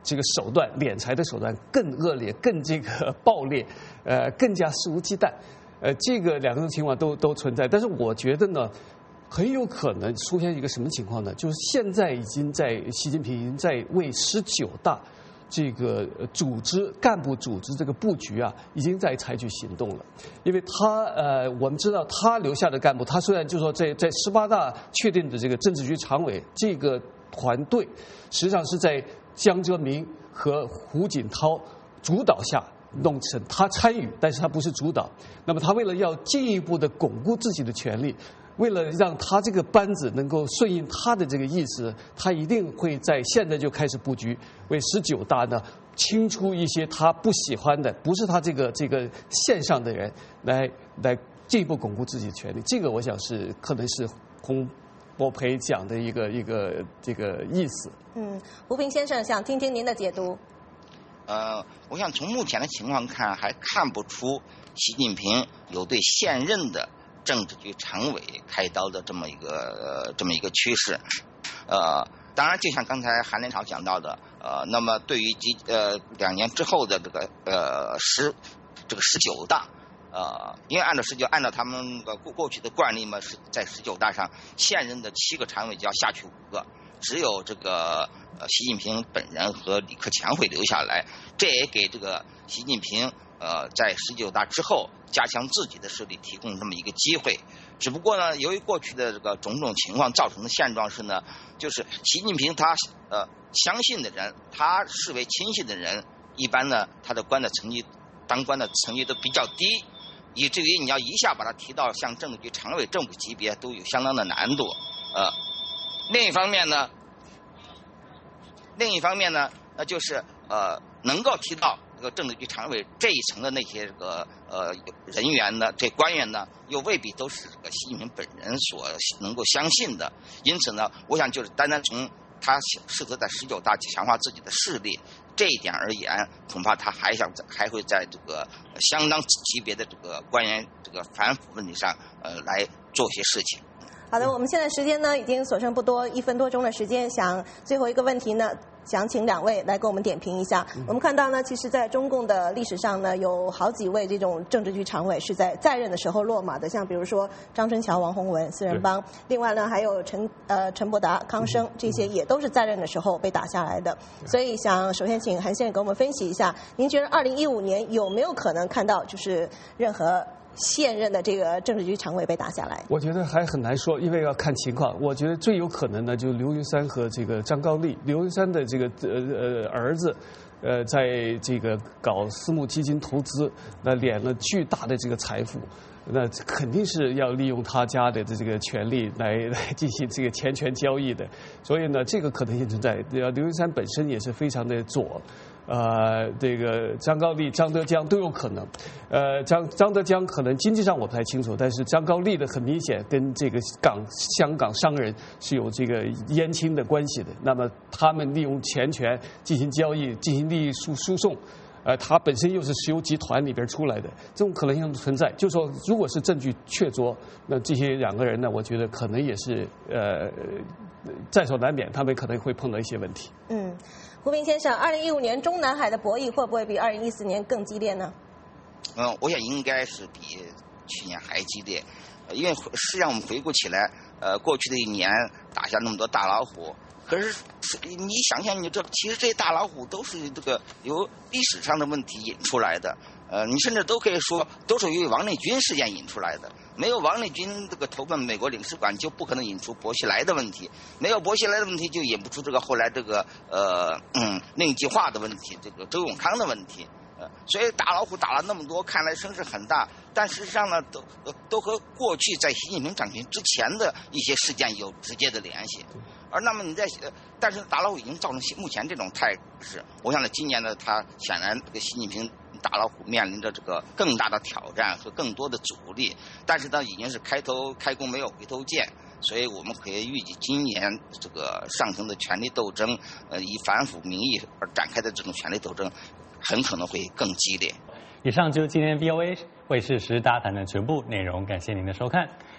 这个手段，敛财的手段更恶劣、更这个暴烈，呃，更加肆无忌惮。呃，这个两种情况都都存在，但是我觉得呢，很有可能出现一个什么情况呢？就是现在已经在习近平已经在为十九大这个组织干部组织这个布局啊，已经在采取行动了。因为他呃，我们知道他留下的干部，他虽然就说在在十八大确定的这个政治局常委这个团队，实际上是在江泽民和胡锦涛主导下弄成，他参与，但是他不是主导。那么他为了要进一步的巩固自己的权利，为了让他这个班子能够顺应他的这个意思，他一定会在现在就开始布局，为十九大呢清出一些他不喜欢的，不是他这个这个线上的人，来来进一步巩固自己的权利。这个我想是可能是洪博培讲的一个一个这个意思。 嗯，胡平先生想听听您的解读。 呃，我想从目前的情况看，还看不出习近平有对现任的政治局常委开刀的这么一个、呃、这么一个趋势。呃，当然，就像刚才韩连朝讲到的，呃，那么对于几呃两年之后的这个呃十这个十九大，呃，因为按照十九按照他们过过去的惯例嘛，是在十九大上现任的七个常委就要下去五个。只有这个呃习近平本人和李克强会留下来，这也给这个习近平呃在十九大之后加强自己的势力提供这么一个机会。只不过呢，由于过去的这个种种情况造成的现状是呢，就是习近平他呃相信的人，他视为亲信的人，一般呢他的官的成绩当官的成绩都比较低，以至于你要一下把他提到像政治局常委、正部级别都有相当的难度。呃。另一方面呢，另一方面呢，那就是呃，能够提到这个政治局常委这一层的那些这个呃人员呢，这官员呢，又未必都是这个习近平本人所能够相信的。因此呢，我想就是单单从他试图在十九大强化自己的势力这一点而言，恐怕他还想还会在这个相当级别的这个官员这个反腐问题上呃来做些事情。 好的，我们现在时间呢已经所剩不多，一分多钟的时间，想最后一个问题呢，想请两位来给我们点评一下。我们看到呢，其实在中共的历史上呢，有好几位这种政治局常委是在在任的时候落马的，像比如说张春桥、王洪文、四人帮，另外呢还有陈呃陈伯达、康生，这些也都是在任的时候被打下来的。所以想首先请韩先生给我们分析一下，您觉得二零一五年有没有可能看到就是任何现任的这个政治局常委被打下来？ 我觉得还很难说，因为要看情况。我觉得最有可能的就是刘云山和这个张高丽。刘云山的这个呃呃儿子，呃，在这个搞私募基金投资，那敛了巨大的这个财富，那肯定是要利用他家的这个权利来来进行这个钱权交易的。所以呢，这个可能性存在。刘云山本身也是非常的左。呃，这个张高丽、张德江都有可能。呃，张张德江可能经济上我不太清楚，但是张高丽的很明显跟这个港香港商人是有这个姻亲的关系的。那么他们利用钱权进行交易，进行利益输输送。呃，他本身又是石油集团里边出来的，这种可能性存在。就说如果是证据确凿，那这些两个人呢，我觉得可能也是呃在所难免，他们可能会碰到一些问题。 嗯。胡平先生，二零一五年中南海的博弈会不会比二零一四年更激烈呢？ 嗯，我想应该是比去年还激烈，因为实际上我们回顾起来，呃，过去的一年打下那么多大老虎，可是你想想，你这其实这些大老虎都是这个由历史上的问题引出来的，呃，你甚至都可以说都是由于王立军事件引出来的。没有王立军这个投奔美国领事馆，就不可能引出薄熙来的问题；没有薄熙来的问题，就引不出这个后来这个呃嗯令计划的问题，这个周永康的问题。呃，所以打老虎打了那么多，看来声势很大，但事实上呢，都都和过去在习近平掌权之前的一些事件有直接的联系。而那么你在，但是打老虎已经造成目前这种态势，我想呢，今年呢，他显然这个习近平打老虎面临着这个更大的挑战和更多的阻力，但是呢，已经是开头开弓没有回头箭。所以我们可以预计，今年这个上层的权力斗争，呃，以反腐名义而展开的这种权力斗争，很可能会更激烈。 以上就是今天 V O A 卫视时事大谈的全部内容，感谢您的收看。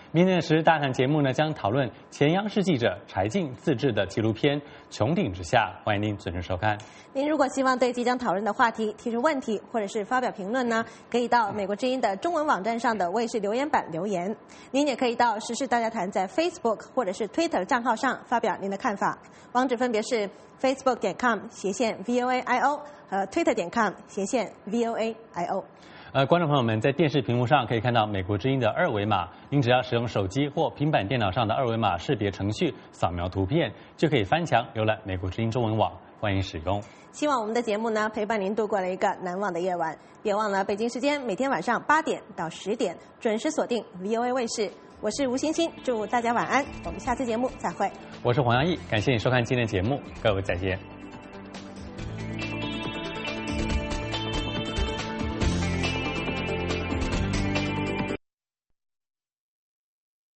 明天的时事大谈节目呢，将讨论前央视记者柴静自制的纪录片《穹顶之下》，欢迎您准时收看。 您如果希望对即将讨论的话题提出问题，或者是发表评论呢，可以到美国之音的中文网站上的卫视留言板留言。您也可以到时事大家谈在 Facebook 或者是 Twitter 账号上发表您的看法，网址分别是 facebook 点 com 斜线 V O A I O 和 Twitter 点 com 斜线 V O A I O。 呃，观众朋友们，在电视屏幕上可以看到美国之音的二维码，您只要使用手机或平板电脑上的二维码识别程序，扫描图片，就可以翻墙浏览美国之音中文网，欢迎使用。 希望我们的节目呢陪伴您度过了一个难忘的夜晚。别忘了北京时间每天晚上八点到十点准时锁定 V O A 卫视。我是吴欣欣，祝大家晚安，我们下次节目再会。 我是黄洋溢，感谢你收看今天的节目，各位再见。